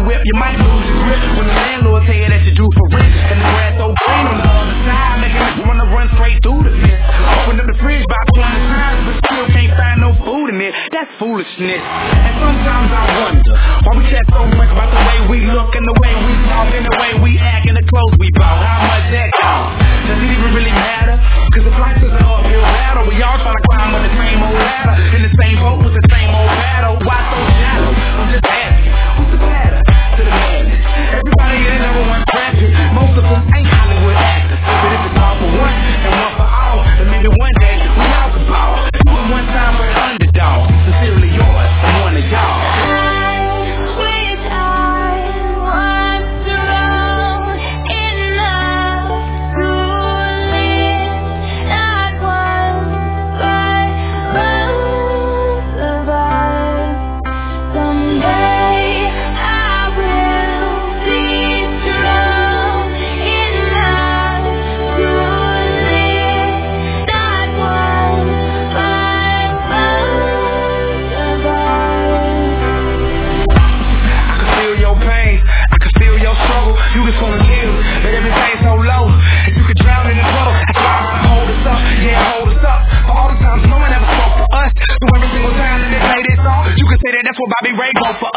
whip, you might lose your grip when the landlord tell you that you do for rent. And the grass so green on the other side, making me wanna run straight through the mist. Open up the fridge about 20 times, but still can't find no food in it. That's foolishness. And sometimes I wonder why we care so much about the way we look and the way we talk and the way we act and the clothes we bought. How much that cost? Does it even really matter? Cause if life is an uphill battle, we all trying to climb up the same old ladder, in the same boat with the same old battle. Why so shallow? I'm just asking, who's the ladder to the madness? Everybody in the number one bracket, most of them ain't Hollywood actors. But if it's all for one and one for all, then maybe one day we all can ball. Do it one time for an underdog. Sincerely yours, I'm one of y'all. You just wanna live, but everything's so low. If you could drown in the puddle, that's why I wanna hold us up. Yeah, hold us up. For all the times no one ever spoke to us. So every single time that they play this song, you can say that that's what Bobby Ray wrote for